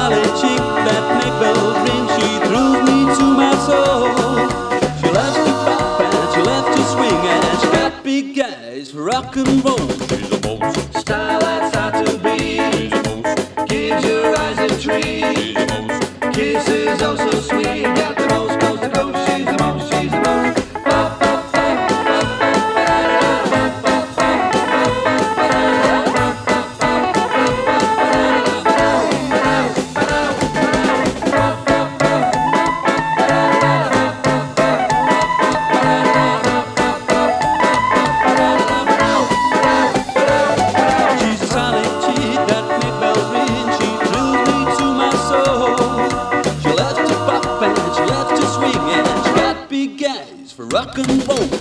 solid chick that make bells ring. She thrills me to my soul. She loves to pop and she loves to swing, and she got big eyes for rock and roll. She's a most, Style that's out to be. she's a most, Gives your eyes a treat. she's a most. Kisses oh so sweet. Got the most coast to coast. She's the most, she's the most. She's a solid chick that make bells ring. She thrills me to my soul. She loves to pop and she loves to swing, and she got big eyes for rock and roll.